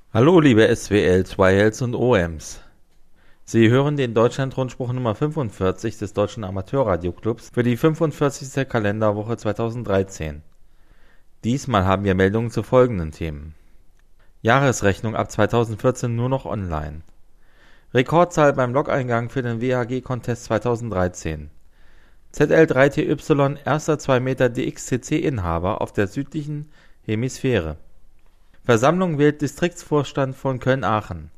Hallo liebe SWL, 2Ls und OMs. Sie hören den Deutschlandrundspruch Nummer 45 des Deutschen Amateurradioclubs für die 45. Kalenderwoche 2013. Diesmal haben wir Meldungen zu folgenden Themen. Jahresrechnung ab 2014 nur noch online. Rekordzahl beim Logeingang für den WHG-Contest 2013. ZL3TY erster 2 Meter DXCC-Inhaber auf der südlichen Hemisphäre. Versammlung wählt Distriktsvorstand von Köln-Aachen.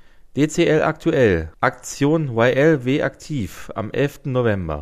DCL aktuell, Aktion YLW aktiv am 11. November.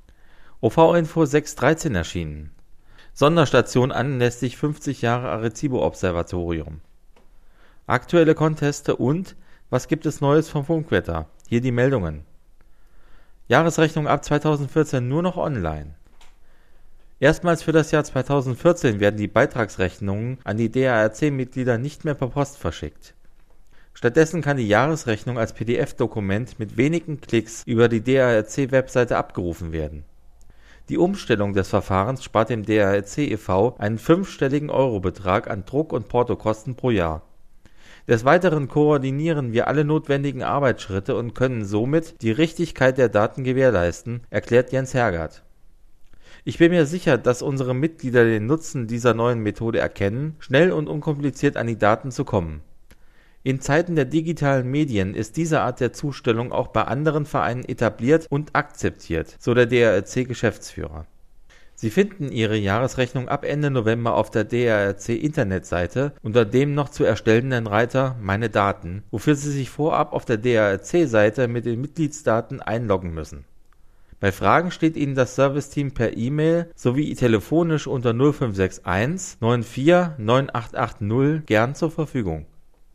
OV-Info 6.13 erschienen. Sonderstation anlässlich 50 Jahre Arecibo-Observatorium. Aktuelle Conteste und was gibt es Neues vom Funkwetter? Hier die Meldungen. Jahresrechnung ab 2014 nur noch online. Erstmals für das Jahr 2014 werden die Beitragsrechnungen an die DARC-Mitglieder nicht mehr per Post verschickt. Stattdessen kann die Jahresrechnung als PDF-Dokument mit wenigen Klicks über die DARC-Webseite abgerufen werden. Die Umstellung des Verfahrens spart dem DARC e.V. einen 5-stelligen Eurobetrag an Druck- und Portokosten pro Jahr. Des Weiteren koordinieren wir alle notwendigen Arbeitsschritte und können somit die Richtigkeit der Daten gewährleisten, erklärt Jens Hergert. Ich bin mir sicher, dass unsere Mitglieder den Nutzen dieser neuen Methode erkennen, schnell und unkompliziert an die Daten zu kommen. In Zeiten der digitalen Medien ist diese Art der Zustellung auch bei anderen Vereinen etabliert und akzeptiert, so der DARC-Geschäftsführer. Sie finden Ihre Jahresrechnung ab Ende November auf der DARC-Internetseite unter dem noch zu erstellenden Reiter Meine Daten, wofür Sie sich vorab auf der DARC-Seite mit den Mitgliedsdaten einloggen müssen. Bei Fragen steht Ihnen das Serviceteam per E-Mail sowie telefonisch unter 0561 94 9880 gern zur Verfügung.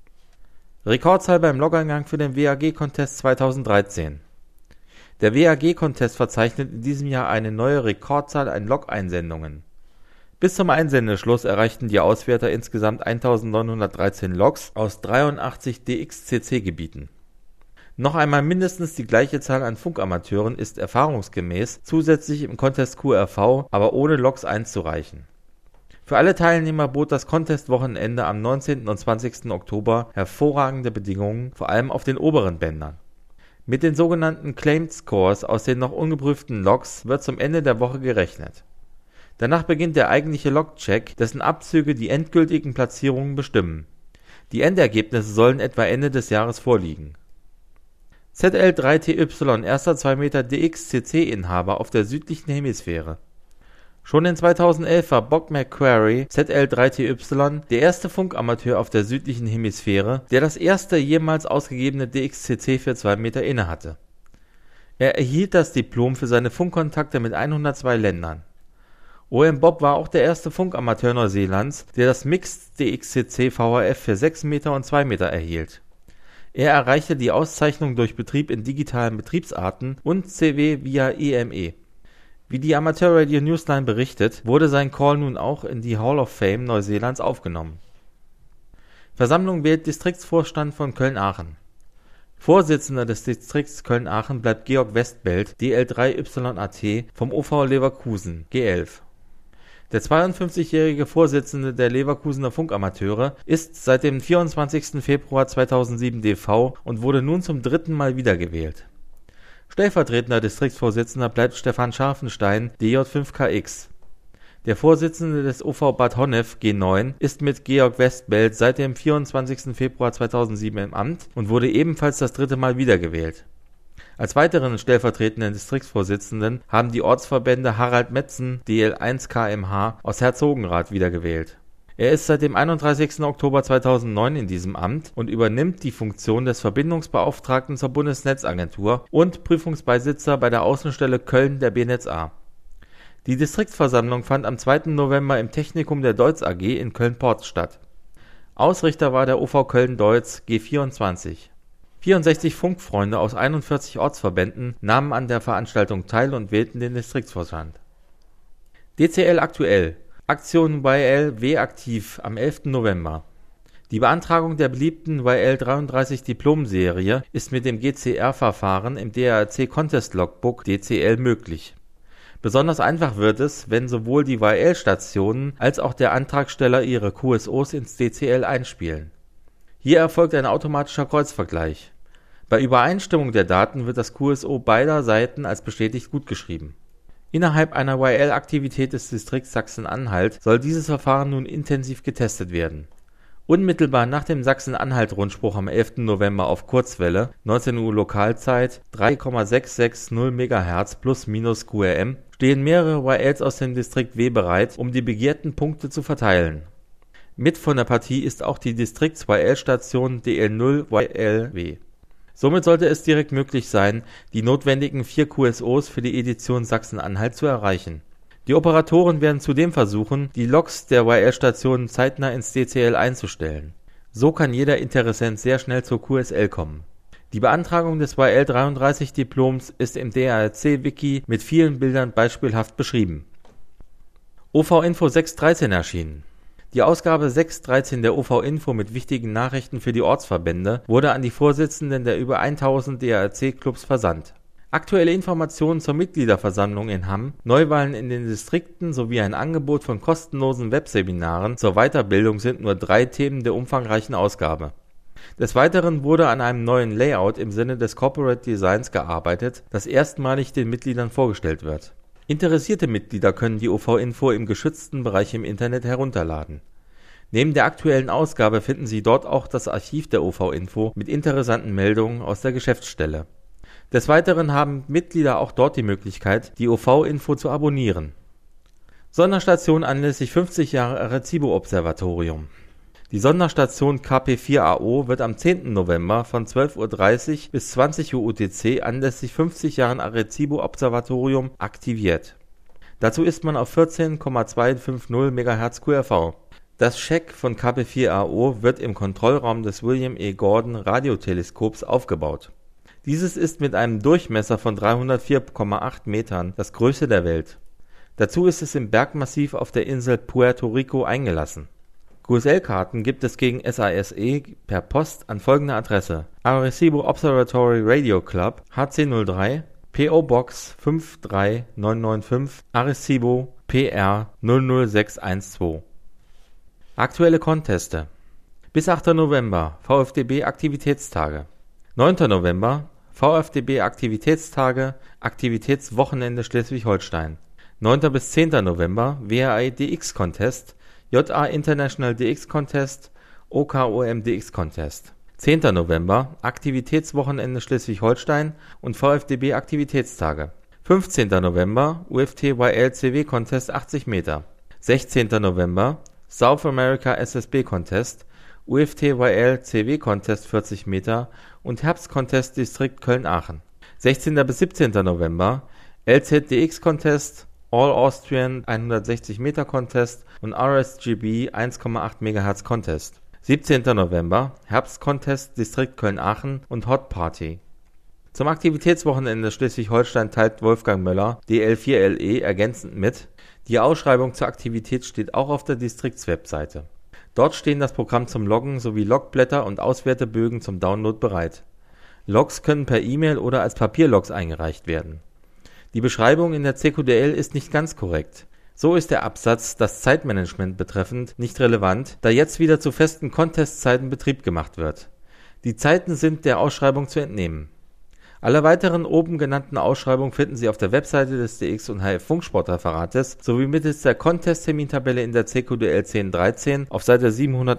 Rekordzahl beim Logeingang für den WHG-Contest 2013. Der WHG-Contest verzeichnet in diesem Jahr eine neue Rekordzahl an Log-Einsendungen. Bis zum Einsendeschluss erreichten die Auswerter insgesamt 1913 Logs aus 83 DXCC-Gebieten. Noch einmal mindestens die gleiche Zahl an Funkamateuren ist erfahrungsgemäß zusätzlich im Contest QRV, aber ohne Logs einzureichen. Für alle Teilnehmer bot das Contest-Wochenende am 19. und 20. Oktober hervorragende Bedingungen, vor allem auf den oberen Bändern. Mit den sogenannten Claimed Scores aus den noch ungeprüften Logs wird zum Ende der Woche gerechnet. Danach beginnt der eigentliche Log-Check, dessen Abzüge die endgültigen Platzierungen bestimmen. Die Endergebnisse sollen etwa Ende des Jahres vorliegen. ZL3TY erster 2 Meter DXCC-Inhaber auf der südlichen Hemisphäre. Schon in 2011 war Bob Macquarie, ZL3TY, der erste Funkamateur auf der südlichen Hemisphäre, der das erste jemals ausgegebene DXCC für 2 Meter innehatte. Er erhielt das Diplom für seine Funkkontakte mit 102 Ländern. OM Bob war auch der erste Funkamateur Neuseelands, der das Mixed DXCC VHF für 6 Meter und 2 Meter erhielt. Er erreichte die Auszeichnung durch Betrieb in digitalen Betriebsarten und CW via EME. Wie die Amateur Radio Newsline berichtet, wurde sein Call nun auch in die Hall of Fame Neuseelands aufgenommen. Versammlung wählt Distriktsvorstand von Köln-Aachen. Vorsitzender des Distrikts Köln-Aachen bleibt Georg Westbelt, DL3YAT, vom OV Leverkusen, G11. Der 52-jährige Vorsitzende der Leverkusener Funkamateure ist seit dem 24. Februar 2007 DV und wurde nun zum 3. Mal wiedergewählt. Stellvertretender Distriktsvorsitzender bleibt Stefan Scharfenstein, DJ5KX. Der Vorsitzende des OV Bad Honnef, G9, ist mit Georg Westbelt seit dem 24. Februar 2007 im Amt und wurde ebenfalls das 3. Mal wiedergewählt. Als weiteren stellvertretenden Distriktsvorsitzenden haben die Ortsverbände Harald Metzen, DL1 KMH, aus Herzogenrath wiedergewählt. Er ist seit dem 31. Oktober 2009 in diesem Amt und übernimmt die Funktion des Verbindungsbeauftragten zur Bundesnetzagentur und Prüfungsbeisitzer bei der Außenstelle Köln der BNetzA. Die Distriktsversammlung fand am 2. November im Technikum der Deutz AG in Köln-Porz statt. Ausrichter war der OV Köln-Deutz G24. 64 Funkfreunde aus 41 Ortsverbänden nahmen an der Veranstaltung teil und wählten den Distriktsvorstand. DCL aktuell, Aktion YLW aktiv am 11. November. Die Beantragung der beliebten YL33 Diplom-Serie ist mit dem GCR-Verfahren im DARC Contest Logbook DCL möglich. Besonders einfach wird es, wenn sowohl die YL-Stationen als auch der Antragsteller ihre QSOs ins DCL einspielen. Hier erfolgt ein automatischer Kreuzvergleich. Bei Übereinstimmung der Daten wird das QSO beider Seiten als bestätigt gutgeschrieben. Innerhalb einer YL-Aktivität des Distrikts Sachsen-Anhalt soll dieses Verfahren nun intensiv getestet werden. Unmittelbar nach dem Sachsen-Anhalt-Rundspruch am 11. November auf Kurzwelle, 19 Uhr Lokalzeit, 3,660 MHz plus/minus QRM, stehen mehrere YLs aus dem Distrikt W bereit, um die begehrten Punkte zu verteilen. Mit von der Partie ist auch die Distrikts-YL-Station DL0YLW. Somit sollte es direkt möglich sein, die notwendigen 4 QSOs für die Edition Sachsen-Anhalt zu erreichen. Die Operatoren werden zudem versuchen, die Logs der YL-Stationen zeitnah ins DCL einzustellen. So kann jeder Interessent sehr schnell zur QSL kommen. Die Beantragung des YL-33-Diploms ist im DARC-Wiki mit vielen Bildern beispielhaft beschrieben. OV-Info 6.13 erschienen. Die Ausgabe 6.13 der OV-Info mit wichtigen Nachrichten für die Ortsverbände wurde an die Vorsitzenden der über 1000 DARC-Clubs versandt. Aktuelle Informationen zur Mitgliederversammlung in Hamm, Neuwahlen in den Distrikten sowie ein Angebot von kostenlosen Webseminaren zur Weiterbildung sind nur 3 Themen der umfangreichen Ausgabe. Des Weiteren wurde an einem neuen Layout im Sinne des Corporate Designs gearbeitet, das erstmalig den Mitgliedern vorgestellt wird. Interessierte Mitglieder können die OV-Info im geschützten Bereich im Internet herunterladen. Neben der aktuellen Ausgabe finden Sie dort auch das Archiv der OV-Info mit interessanten Meldungen aus der Geschäftsstelle. Des Weiteren haben Mitglieder auch dort die Möglichkeit, die OV-Info zu abonnieren. Sonderstation anlässlich 50 Jahre Arecibo-Observatorium. Die Sonderstation KP4AO wird am 10. November von 12:30 Uhr bis 20 Uhr UTC anlässlich 50 Jahren Arecibo-Observatorium aktiviert. Dazu ist man auf 14,250 MHz QRV. Das Scheck von KP4AO wird im Kontrollraum des William E. Gordon Radioteleskops aufgebaut. Dieses ist mit einem Durchmesser von 304,8 Metern das größte der Welt. Dazu ist es im Bergmassiv auf der Insel Puerto Rico eingelassen. QSL-Karten gibt es gegen SASE per Post an folgende Adresse: Arecibo Observatory Radio Club, HC03, PO Box 53995, Arecibo, PR 00612. Aktuelle Conteste. Bis 8. November VfDB Aktivitätstage. 9. November VfDB Aktivitätstage, Aktivitätswochenende Schleswig-Holstein. 9. bis 10. November WRI DX Contest, JA International DX Contest, OKOM DX Contest. 10. November Aktivitätswochenende Schleswig-Holstein und VfDB Aktivitätstage. 15. November UFT-YL CW Contest 80 Meter. 16. November South America SSB Contest, UFT-YL CW Contest 40 Meter und Herbst-Contest Distrikt Köln-Aachen. 16. bis 17. November LZDX Contest, All Austrian 160 Meter Contest und RSGB 1,8 MHz Contest. 17. November Herbst-Contest Distrikt Köln-Aachen und Hot Party. Zum Aktivitätswochenende Schleswig-Holstein teilt Wolfgang Möller, DL4LE, ergänzend mit: Die Ausschreibung zur Aktivität steht auch auf der Distriktswebseite. Dort stehen das Programm zum Loggen sowie Logblätter und Auswertebögen zum Download bereit. Logs können per E-Mail oder als Papierlogs eingereicht werden. Die Beschreibung in der CQDL ist nicht ganz korrekt. So ist der Absatz, das Zeitmanagement betreffend, nicht relevant, da jetzt wieder zu festen Contestzeiten Betrieb gemacht wird. Die Zeiten sind der Ausschreibung zu entnehmen. Alle weiteren oben genannten Ausschreibungen finden Sie auf der Webseite des DX und HF Funksportreferates sowie mittels der Contest-Termintabelle in der CQDL 1013 auf Seite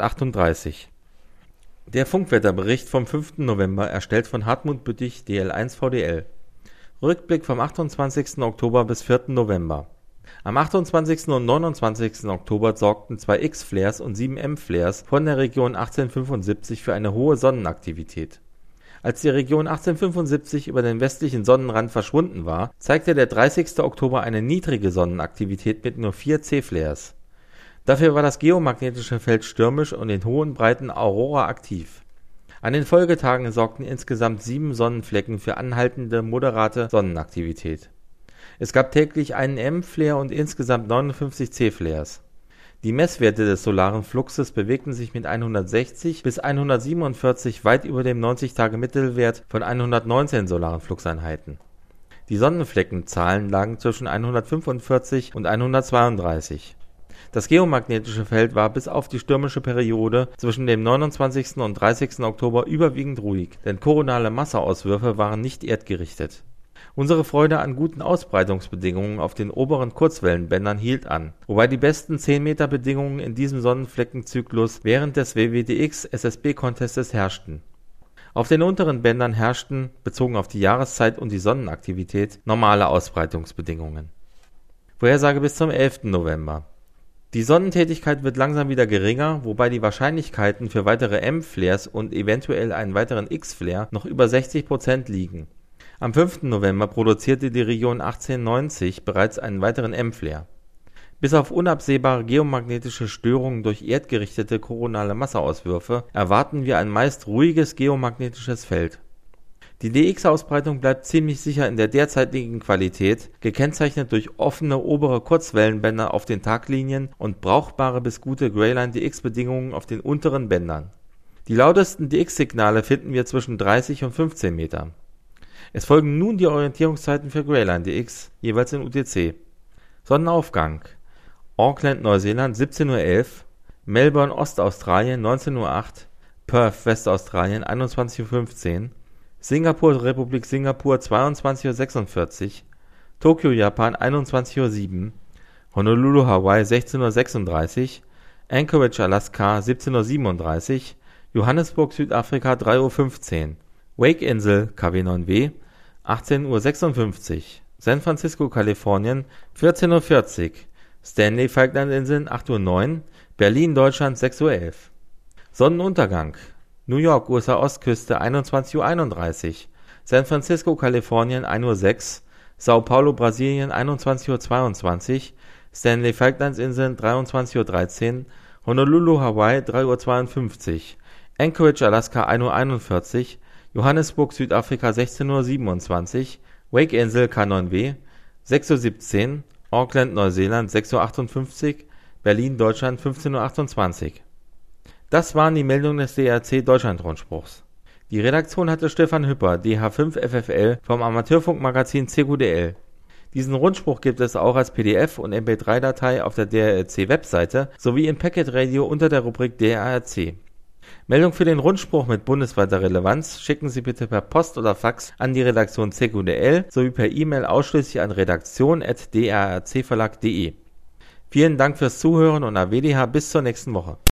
738. Der Funkwetterbericht vom 5. November erstellt von Hartmut Büttich, DL1 VDL. Rückblick vom 28. Oktober bis 4. November. Am 28. und 29. Oktober sorgten 2 X-Flares und 7 M-Flares von der Region 1875 für eine hohe Sonnenaktivität. Als die Region 1875 über den westlichen Sonnenrand verschwunden war, zeigte der 30. Oktober eine niedrige Sonnenaktivität mit nur 4 C-Flares. Dafür war das geomagnetische Feld stürmisch und in hohen Breiten Aurora aktiv. An den Folgetagen sorgten insgesamt 7 Sonnenflecken für anhaltende, moderate Sonnenaktivität. Es gab täglich einen M-Flare und insgesamt 59 C-Flares. Die Messwerte des solaren Fluxes bewegten sich mit 160 bis 147 weit über dem 90-Tage-Mittelwert von 119 solaren Fluxeinheiten. Die Sonnenfleckenzahlen lagen zwischen 145 und 132. Das geomagnetische Feld war bis auf die stürmische Periode zwischen dem 29. und 30. Oktober überwiegend ruhig, denn koronale Masseauswürfe waren nicht erdgerichtet. Unsere Freude an guten Ausbreitungsbedingungen auf den oberen Kurzwellenbändern hielt an, wobei die besten 10-Meter-Bedingungen in diesem Sonnenfleckenzyklus während des WWDX-SSB-Contestes herrschten. Auf den unteren Bändern herrschten, bezogen auf die Jahreszeit und die Sonnenaktivität, normale Ausbreitungsbedingungen. Vorhersage bis zum 11. November. Die Sonnentätigkeit wird langsam wieder geringer, wobei die Wahrscheinlichkeiten für weitere M-Flares und eventuell einen weiteren X-Flare noch über 60% liegen. Am 5. November produzierte die Region 1890 bereits einen weiteren M-Flare. Bis auf unabsehbare geomagnetische Störungen durch erdgerichtete koronale Masseauswürfe erwarten wir ein meist ruhiges geomagnetisches Feld. Die DX-Ausbreitung bleibt ziemlich sicher in der derzeitigen Qualität, gekennzeichnet durch offene obere Kurzwellenbänder auf den Taglinien und brauchbare bis gute Greyline-DX-Bedingungen auf den unteren Bändern. Die lautesten DX-Signale finden wir zwischen 30 und 15 Meter. Es folgen nun die Orientierungszeiten für Greyline-DX, jeweils in UTC. Sonnenaufgang: Auckland, Neuseeland 17:11 Uhr, Melbourne, Ostaustralien 19:08 Uhr, Perth, Westaustralien 21:15 Uhr, Singapur, Republik Singapur 22:46 Uhr, Tokio, Japan 21:07 Uhr, Honolulu, Hawaii 16:36 Uhr, Anchorage, Alaska 17:37 Uhr, Johannesburg, Südafrika 3:15 Uhr, Wake-Insel, KW9W 18:56 Uhr, San Francisco, Kalifornien 14:40 Uhr, Stanley Falklandinseln 8:09 Uhr, Berlin, Deutschland 6:11 Uhr. Sonnenuntergang: New York, USA Ostküste 21:31 Uhr, San Francisco, Kalifornien 1:06 Uhr, Sao Paulo, Brasilien 21:22 Uhr, Stanley Falklandinseln 23:13 Uhr, Honolulu, Hawaii 3:52 Uhr, Anchorage, Alaska 1:41 Uhr, Johannesburg, Südafrika 16:27 Uhr, Wake-Insel, K9W 6:17 Uhr, Auckland, Neuseeland 6:58 Uhr, Berlin, Deutschland 15:28 Uhr. Das waren die Meldungen des DRC Deutschlandrundspruchs. Die Redaktion hatte Stefan Hüpper, DH5FFL vom Amateurfunkmagazin CQDL. Diesen Rundspruch gibt es auch als PDF und MP3-Datei auf der DRC-Webseite sowie im Packet Radio unter der Rubrik DRC. Meldung für den Rundspruch mit bundesweiter Relevanz schicken Sie bitte per Post oder Fax an die Redaktion CQDL sowie per E-Mail ausschließlich an redaktion@drcverlag.de. Vielen Dank fürs Zuhören und AWDH bis zur nächsten Woche.